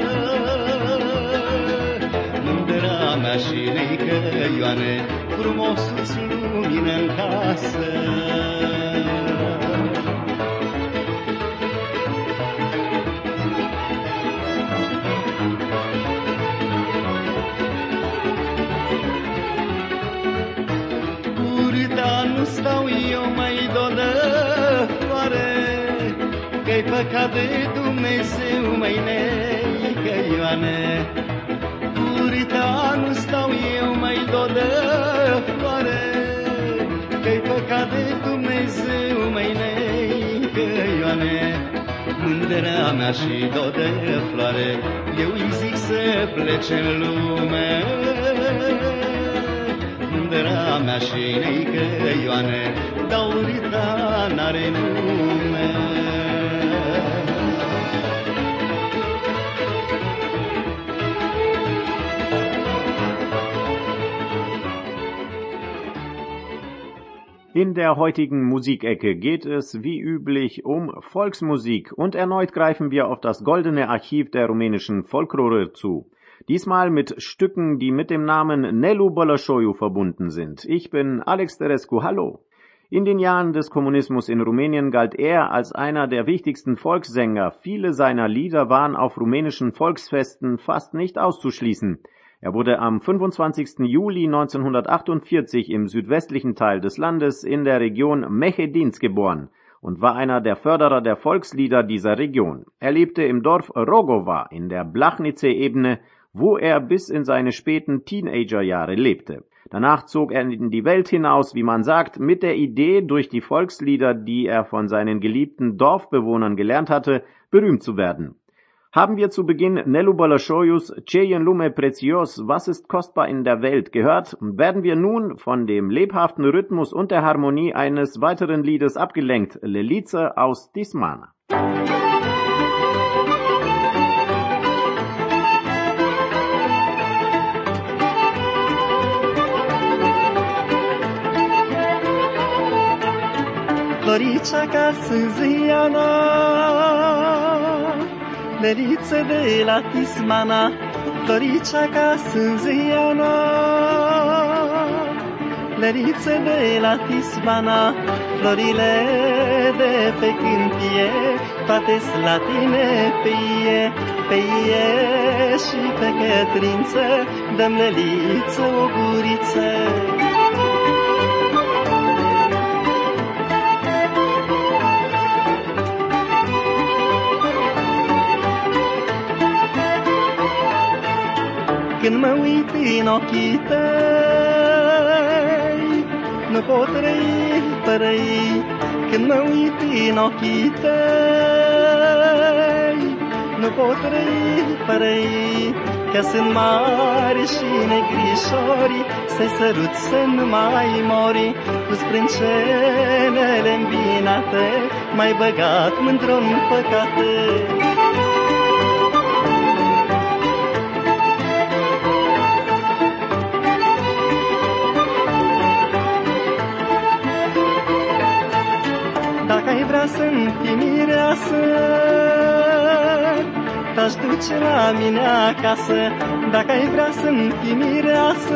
Mândra mea și neică Ioane, frumosul-ți lumină în casă. Nu stau eu mai dodă floare, că-i păcat de Dumnezeu mai neică Ioane. Purita nu stau eu mai dodă floare, că-i păcat de Dumnezeu mai neică Ioane. Mândra mea și dodă floare, eu îi zic să plece în lume. Mândra mea și neică Ioane, dar urita n-are nume. In der heutigen Musikecke geht es wie üblich um Volksmusik und erneut greifen wir auf das goldene Archiv der rumänischen Folklore zu. Diesmal mit Stücken, die mit dem Namen Nelu Bălășoiu verbunden sind. Ich bin Alex Terescu, hallo. In den Jahren des Kommunismus in Rumänien galt er als einer der wichtigsten Volkssänger. Viele seiner Lieder waren auf rumänischen Volksfesten fast nicht auszuschließen. Er wurde am fünfundzwanzigsten Juli neunzehnhundertachtundvierzig im südwestlichen Teil des Landes in der Region Mehedinți geboren und war einer der Förderer der Volkslieder dieser Region. Er lebte im Dorf Rogova in der Blachnice-Ebene, wo er bis in seine späten Teenagerjahre lebte. Danach zog er in die Welt hinaus, wie man sagt, mit der Idee, durch die Volkslieder, die er von seinen geliebten Dorfbewohnern gelernt hatte, berühmt zu werden. Haben wir zu Beginn Nelu Bălășoius Ce e în lume prețios, was ist kostbar in der Welt gehört, werden wir nun von dem lebhaften Rhythmus und der Harmonie eines weiteren Liedes abgelenkt, Leliță aus Tismana. Florița ca Sânziana, Leliță de la Tismana, Florița ca Sânziana, Leliță de la Tismana, florile de pe câmpie, toate-s la tine pe ie, pe ie și pe cătrință, dă-mi Leliță o guriță. Când mă uit în ochii tăi, nu pot trăi fără ei. Când mă uit în ochii tăi, nu pot trăi fără ei. Că sunt mari și negrișori, să-i sărut să nu mai mori. Cu sprâncenele îmbinate, m-ai băgat mândr-o-n păcate. Să-mi fii mireasă, te-aș duce la mine acasă. Dacă ai vrea să-mi fii mireasă,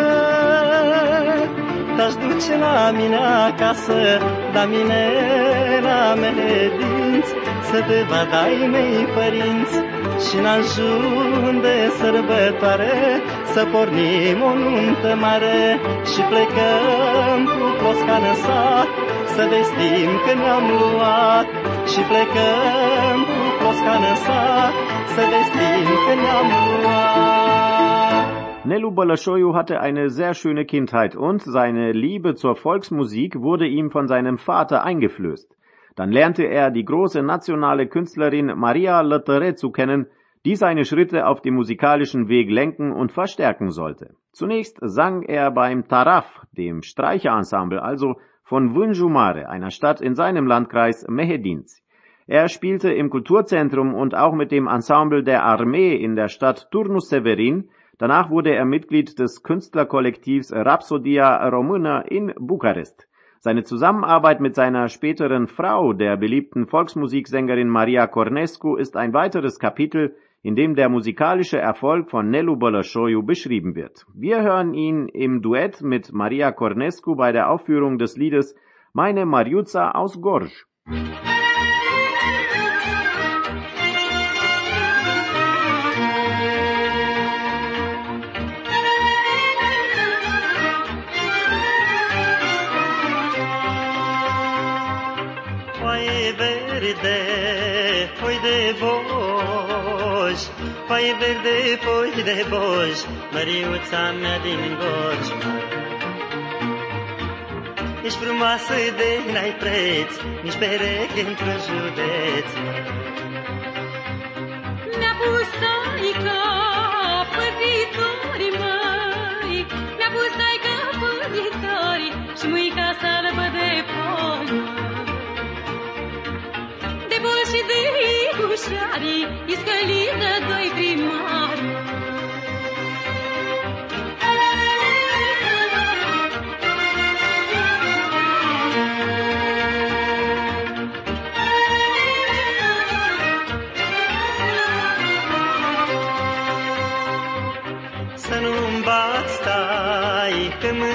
te-aș duce la mine acasă, la mine la Mehedinți, să te vad ai mei părinți. Și în ajun de sărbătoare să pornim o nuntă mare și plecăm cu closcană în sat, să vestim că ne-am luat. Și plecăm cu closcană în sat, să vestim că ne-am luat. Nelu Bălășoiu hatte eine sehr schöne Kindheit und seine Liebe zur Volksmusik wurde ihm von seinem Vater eingeflößt. Dann lernte er die große nationale Künstlerin Maria Lătărețu kennen, die seine Schritte auf dem musikalischen Weg lenken und verstärken sollte. Zunächst sang er beim Taraf, dem Streicherensemble, also von Vânju Mare, einer Stadt in seinem Landkreis Mehedinți. Er spielte im Kulturzentrum und auch mit dem Ensemble der Armee in der Stadt Turnus Severin. Danach wurde er Mitglied des Künstlerkollektivs Rhapsodia Română in Bukarest. Seine Zusammenarbeit mit seiner späteren Frau, der beliebten Volksmusiksängerin Maria Cornescu, ist ein weiteres Kapitel, in dem der musikalische Erfolg von Nelu Bălășoiu beschrieben wird. Wir hören ihn im Duett mit Maria Cornescu bei der Aufführung des Liedes Meine Mariuța aus Gorj. Foi de boș, foi verde, foi de boș, Măriuța mea din Gorj. Ești frumoasă de n-ai preț, nici pereche într-un județ. Mi-a pus taică păzitorii măi, mi-a pus taică păzitorii și mâica salvă de poi. Și de ușarii, iscălină doi primari.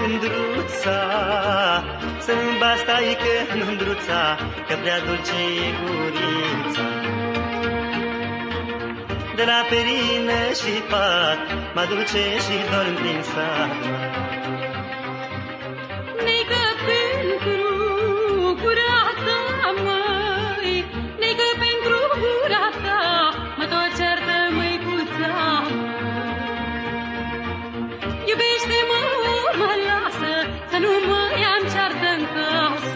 mândruța, să-mi bastaică mândruța, că prea dulce e gurița. De la perină și pat, mă duce și dorm prin sat. Neică pentru gura ta, măi, neică pentru gura ta, mă tot ceartă măicuța. Iubește-mă, mă lasă, să nu mă ia-mi ceartă în casă.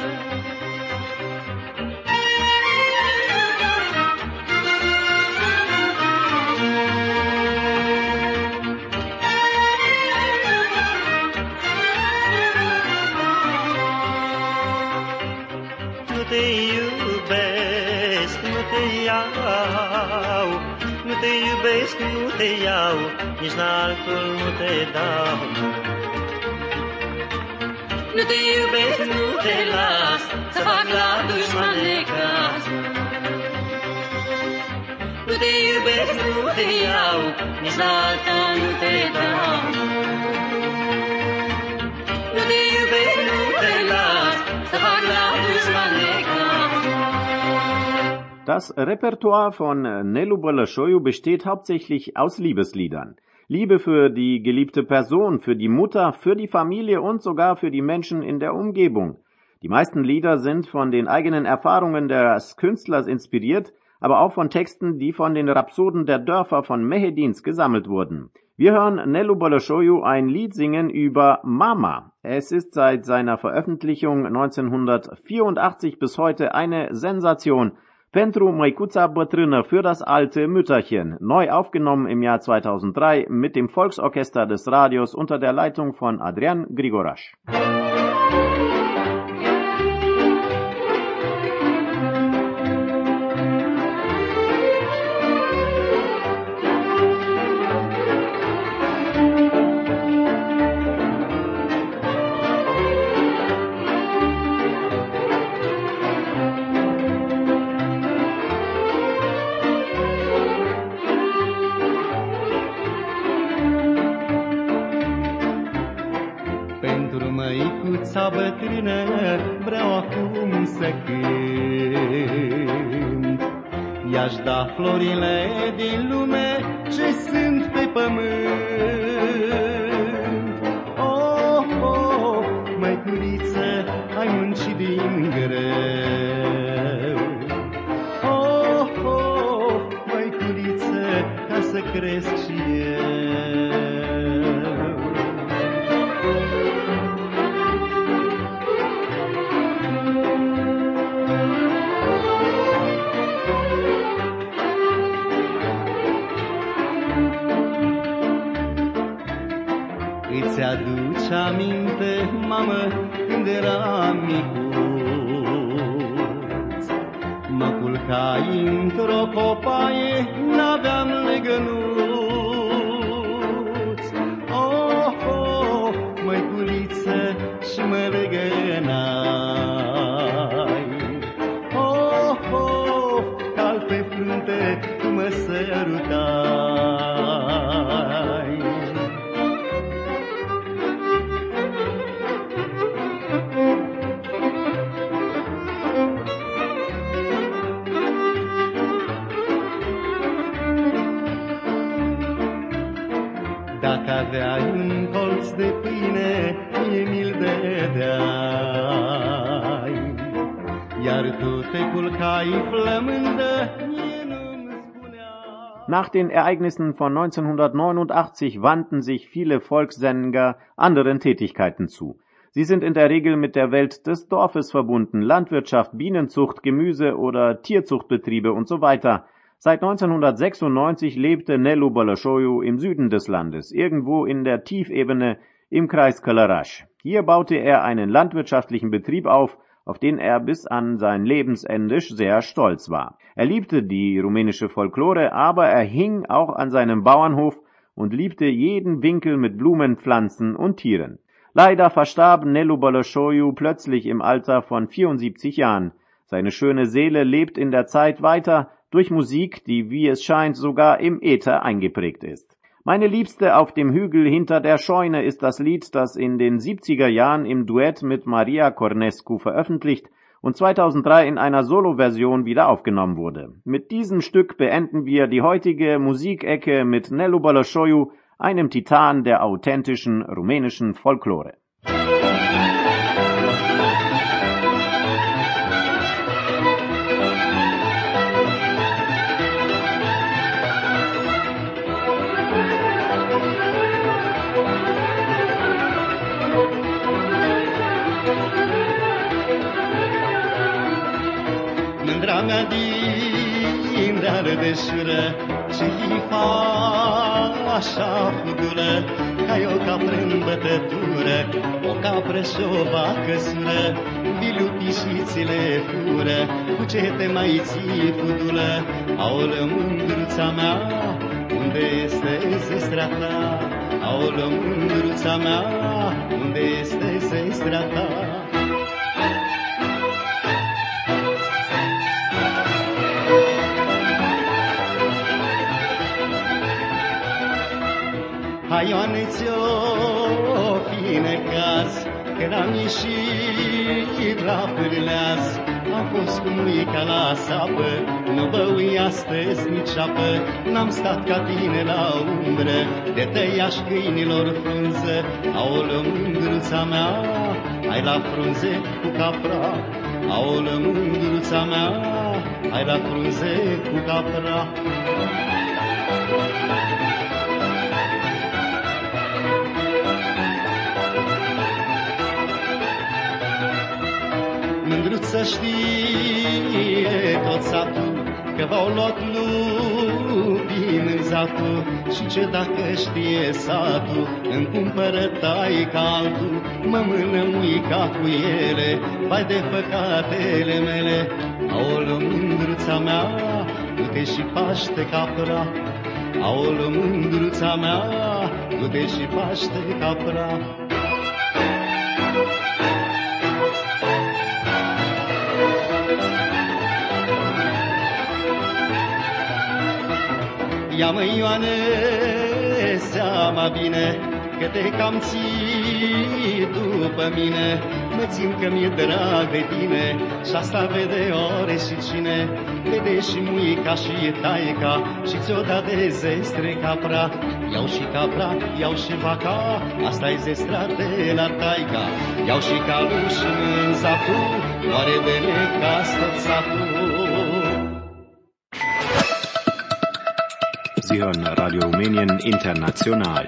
Nu te iubesc, nu te iau, nu te iubesc, nu te iau, nici la altul nu te dau. Nu te iubesc, nu te las, să fac la dușman necaz. Nu te iubesc, nu te iau, nici la alta nu te dau. Nu te iubesc, nu te las, să fac la dușman necaz. Das Repertoire von Nello Boloshoiu besteht hauptsächlich aus Liebesliedern. Liebe für die geliebte Person, für die Mutter, für die Familie und sogar für die Menschen in der Umgebung. Die meisten Lieder sind von den eigenen Erfahrungen des Künstlers inspiriert, aber auch von Texten, die von den Rhapsoden der Dörfer von Mehedinsk gesammelt wurden. Wir hören Nello Boloshoiu ein Lied singen über Mama. Es ist seit seiner Veröffentlichung neunzehnhundertvierundachtzig bis heute eine Sensation. Pentru Măicuța Bătrână, für das alte Mütterchen, neu aufgenommen im Jahr zweitausenddrei mit dem Volksorchester des Radios unter der Leitung von Adrian Grigoraș. Măicuța bătrână, vreau acum să cânt. I-aș da florile din lume ce sunt pe pământ. Oh, oh, măiculiță, ai muncit din greu. Oh, oh, măiculiță, ca să cresc și eu. Îți aduce aminte, mamă, când eram micuț? Mă culcai într-o copaie, n-aveam legănuț. Oh, oh, măiculiță, și mă legănai. Oh, oh, cal pe frunte, tu mă sărutai. Dacă aveai un colț de pâine, mie mi-l dădeai, iar tu te culcai flămândă, mie nu-mi spuneai. Nach den Ereignissen von neunzehnhundertneunundachtzig wandten sich viele Volkssänger anderen Tätigkeiten zu. Sie sind in der Regel mit der Welt des Dorfes verbunden, Landwirtschaft, Bienenzucht, Gemüse- oder Tierzuchtbetriebe und so weiter. Seit neunzehnhundertsechsundneunzig lebte Nello Boloshoiu im Süden des Landes, irgendwo in der Tiefebene im Kreis Călăraș. Hier baute er einen landwirtschaftlichen Betrieb auf, auf den er bis an sein Lebensende sehr stolz war. Er liebte die rumänische Folklore, aber er hing auch an seinem Bauernhof und liebte jeden Winkel mit Blumen, Pflanzen und Tieren. Leider verstarb Nello Boloshoiu plötzlich im Alter von vierundsiebzig Jahren. Seine schöne Seele lebt in der Zeit weiter durch Musik, die, wie es scheint, sogar im Äther eingeprägt ist. Meine Liebste auf dem Hügel hinter der Scheune ist das Lied, das in den siebziger Jahren im Duett mit Maria Cornescu veröffentlicht und zweitausenddrei in einer Soloversion wieder aufgenommen wurde. Mit diesem Stück beenden wir die heutige Musikecke mit Nelu Bălășoiu, einem Titan der authentischen rumänischen Folklore. Mândra mea din Ardeșură, ce-i fa așa fudură, ca-i o capră în bătătură, o capră și o vacă sură, biliu pișițile fură, cu ce te mai ții fudură, aolă mândruța mea, unde este zestrea ta, aolă mândruța mea, unde este zestrea ta. Haioane ți-o fi necaz, că n-am ieșit la pârleaz. Am fost cu muica la sapă, nu băui astăzi nici apă. N-am stat ca tine la umbră, de tăiaș câinilor frunză. Aolă mândruța mea, hai la frunze cu capra. Aolă mândruța mea, hai la frunze cu capra. Mândruță știe tot satul, că v-au luat lupii în zatul. Și ce dacă știe satul, îmi cumpără taica altul. Mă mână muica cu ele, vai de păcatele mele. Aolă mândruța mea, du-te și paște capra. Aolă mândruța mea, du-te și paște capra. Ia-mă, Ioane, seama bine, că te cam ții după mine. Mă țin că mi-e drag de tine, și asta vede ore și cine. Vede și muica și taica, și ți-o da de zestre capra. Iau și capra, iau și vaca, asta-i zestra de la taica. Iau și calul și mânzatul, moare de necas tot satul. Sie hören Radio Rumänien International.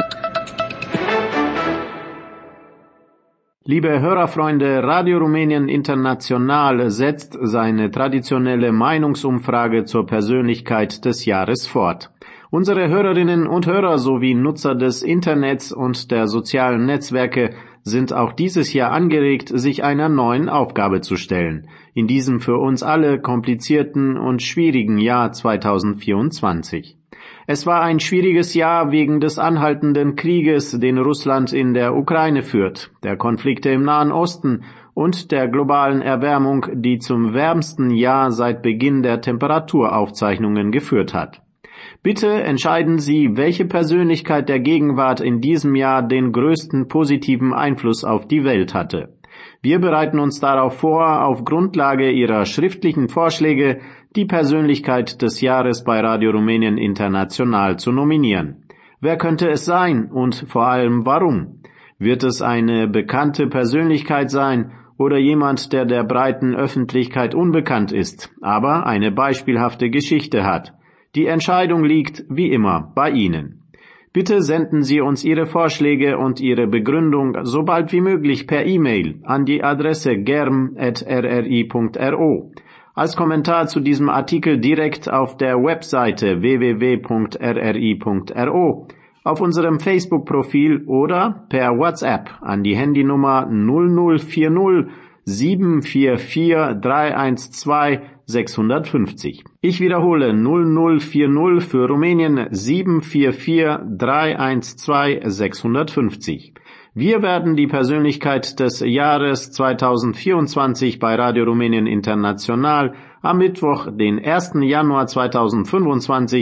Liebe Hörerfreunde, Radio Rumänien International setzt seine traditionelle Meinungsumfrage zur Persönlichkeit des Jahres fort. Unsere Hörerinnen und Hörer sowie Nutzer des Internets und der sozialen Netzwerke sind auch dieses Jahr angeregt, sich einer neuen Aufgabe zu stellen, in diesem für uns alle komplizierten und schwierigen Jahr zweitausendvierundzwanzig. Es war ein schwieriges Jahr wegen des anhaltenden Krieges, den Russland in der Ukraine führt, der Konflikte im Nahen Osten und der globalen Erwärmung, die zum wärmsten Jahr seit Beginn der Temperaturaufzeichnungen geführt hat. Bitte entscheiden Sie, welche Persönlichkeit der Gegenwart in diesem Jahr den größten positiven Einfluss auf die Welt hatte. Wir bereiten uns darauf vor, auf Grundlage Ihrer schriftlichen Vorschläge die Persönlichkeit des Jahres bei Radio Rumänien International zu nominieren. Wer könnte es sein und vor allem warum? Wird es eine bekannte Persönlichkeit sein oder jemand, der der breiten Öffentlichkeit unbekannt ist, aber eine beispielhafte Geschichte hat? Die Entscheidung liegt, wie immer, bei Ihnen. Bitte senden Sie uns Ihre Vorschläge und Ihre Begründung so bald wie möglich per E-Mail an die Adresse germ at r r i punkt r o. Als Kommentar zu diesem Artikel direkt auf der Webseite w w w punkt r r i punkt r o, auf unserem Facebook-Profil oder per WhatsApp an die Handynummer null null vier null sieben vier vier drei eins zwei sechs fünf null. Ich wiederhole null null vier null für Rumänien sieben vier vier drei eins zwei sechs fünf null. Wir werden die Persönlichkeit des Jahres zweitausendvierundzwanzig bei Radio Rumänien International am Mittwoch, den ersten Januar zweitausendfünfundzwanzig,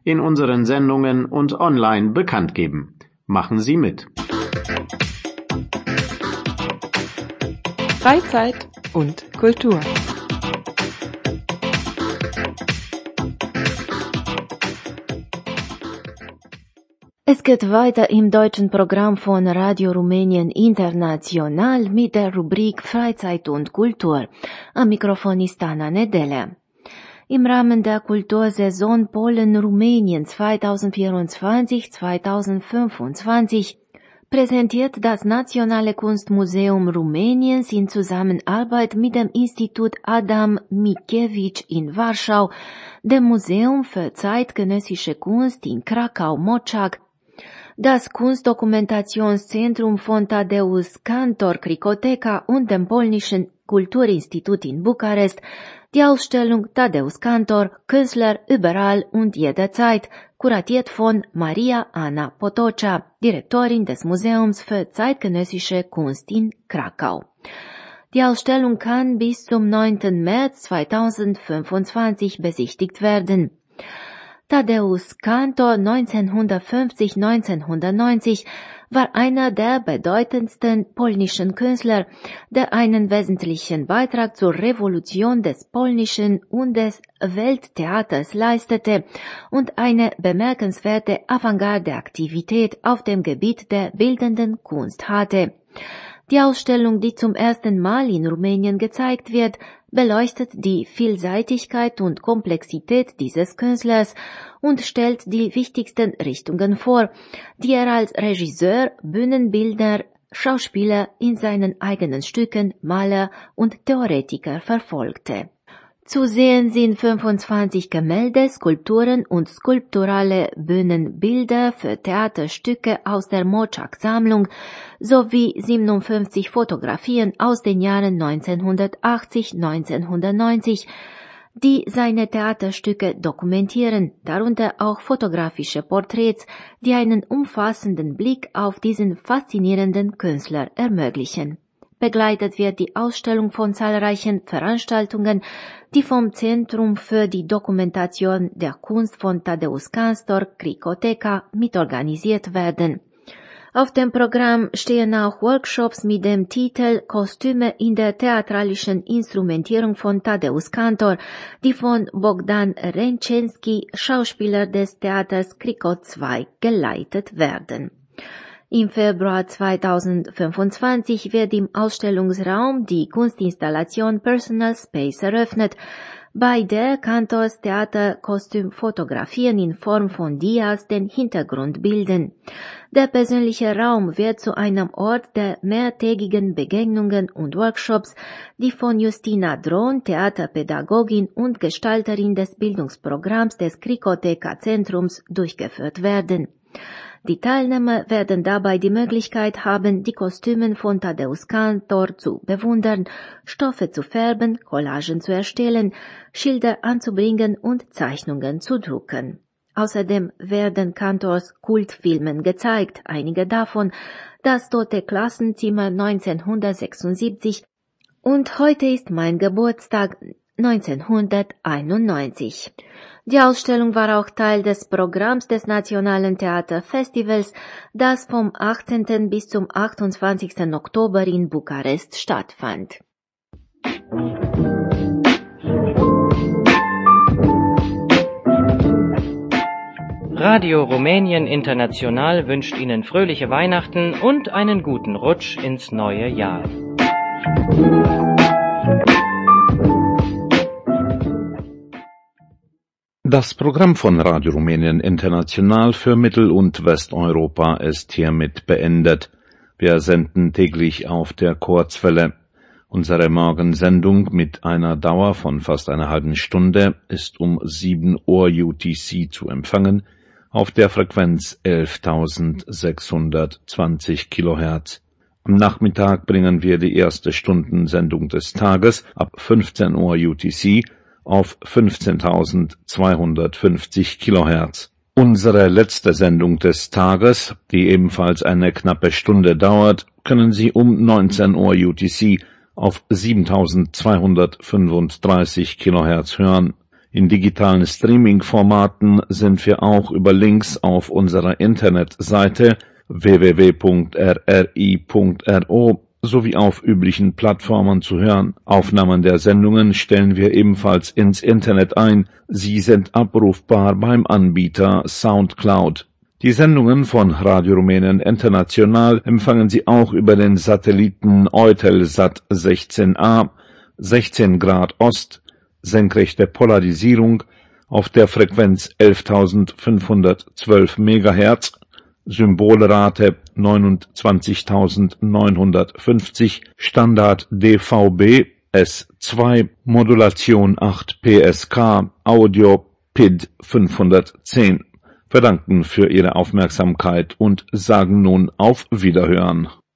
in unseren Sendungen und online bekannt geben. Machen Sie mit. Freizeit und Kultur. Es geht weiter im deutschen Programm von Radio Rumänien International mit der Rubrik Freizeit und Kultur. Am Mikrofon ist Anna Nedele. Im Rahmen der Kultursaison Polen-Rumänien zweitausendvierundzwanzig zweitausendfünfundzwanzig präsentiert das Nationale Kunstmuseum Rumäniens in Zusammenarbeit mit dem Institut Adam Mickiewicz in Warschau, dem Museum für zeitgenössische Kunst in Krakau-Moczak, das Kunstdokumentationszentrum von Tadeusz Kantor Cricoteka und dem Polnischen Kulturinstitut in Bukarest, die Ausstellung Tadeusz Kantor, Künstler überall und jederzeit, kuratiert von Maria Anna Potocza, Direktorin des Museums für zeitgenössische Kunst in Krakau. Die Ausstellung kann bis zum neunten März zweitausendfünfundzwanzig besichtigt werden. Tadeusz Kantor neunzehnhundertfünfzig bis neunzehnhundertneunzig war einer der bedeutendsten polnischen Künstler, der einen wesentlichen Beitrag zur Revolution des polnischen und des Welttheaters leistete und eine bemerkenswerte Avantgarde-Aktivität auf dem Gebiet der bildenden Kunst hatte. Die Ausstellung, die zum ersten Mal in Rumänien gezeigt wird, beleuchtet die Vielseitigkeit und Komplexität dieses Künstlers und stellt die wichtigsten Richtungen vor, die er als Regisseur, Bühnenbildner, Schauspieler in seinen eigenen Stücken, Maler und Theoretiker verfolgte. Zu sehen sind fünfundzwanzig Gemälde, Skulpturen und skulpturale Bühnenbilder für Theaterstücke aus der Moczak-Sammlung sowie siebenundfünfzig Fotografien aus den Jahren neunzehnhundertachtzig bis neunzehnhundertneunzig, die seine Theaterstücke dokumentieren, darunter auch fotografische Porträts, die einen umfassenden Blick auf diesen faszinierenden Künstler ermöglichen. Begleitet wird die Ausstellung von zahlreichen Veranstaltungen, die vom Zentrum für die Dokumentation der Kunst von Tadeusz Kantor Cricoteka mitorganisiert werden. Auf dem Programm stehen auch Workshops mit dem Titel Kostüme in der theatralischen Instrumentierung von Tadeusz Kantor, die von Bogdan Renczewski, Schauspieler des Theaters Cricot zwei, geleitet werden. Im Februar zweitausendfünfundzwanzig wird im Ausstellungsraum die Kunstinstallation Personal Space eröffnet, bei der Kantors Theaterkostümfotografien in Form von Dias den Hintergrund bilden. Der persönliche Raum wird zu einem Ort der mehrtägigen Begegnungen und Workshops, die von Justina Drohn, Theaterpädagogin und Gestalterin des Bildungsprogramms des Cricoteka-Zentrums, durchgeführt werden. Die Teilnehmer werden dabei die Möglichkeit haben, die Kostüme von Tadeusz Kantor zu bewundern, Stoffe zu färben, Collagen zu erstellen, Schilder anzubringen und Zeichnungen zu drucken. Außerdem werden Kantors Kultfilmen gezeigt, einige davon Das tote Klassenzimmer neunzehnhundertsechsundsiebzig und Heute ist mein Geburtstag neunzehnhunderteinundneunzig. Die Ausstellung war auch Teil des Programms des Nationalen Theaterfestivals, das vom achtzehnten bis zum achtundzwanzigsten Oktober in Bukarest stattfand. Radio Rumänien International wünscht Ihnen fröhliche Weihnachten und einen guten Rutsch ins neue Jahr. Das Programm von Radio Rumänien International für Mittel- und Westeuropa ist hiermit beendet. Wir senden täglich auf der Kurzwelle. Unsere Morgensendung mit einer Dauer von fast einer halben Stunde ist um sieben Uhr U T C zu empfangen auf der Frequenz elftausendsechshundertzwanzig Kilohertz. Am Nachmittag bringen wir die erste Stundensendung des Tages ab fünfzehn Uhr U T C auf fünfzehntausendzweihundertfünfzig Kilohertz. Unsere letzte Sendung des Tages, die ebenfalls eine knappe Stunde dauert, können Sie um neunzehn Uhr U T C auf siebentausendzweihundertfünfunddreißig Kilohertz hören. In digitalen Streaming-Formaten sind wir auch über Links auf unserer Internetseite w w w punkt r r i punkt r o sowie auf üblichen Plattformen zu hören. Aufnahmen der Sendungen stellen wir ebenfalls ins Internet ein. Sie sind abrufbar beim Anbieter Soundcloud. Die Sendungen von Radio Rumänien International empfangen Sie auch über den Satelliten Eutelsat sechzehn A, sechzehn Grad Ost, senkrechte Polarisierung auf der Frequenz elftausendfünfhundertzwölf Megahertz, Symbolrate neunundzwanzigtausendneunhundertfünfzig, Standard D V B S zwei, Modulation acht P S K, Audio P I D fünfhundertzehn. Wir danken für Ihre Aufmerksamkeit und sagen nun auf Wiederhören.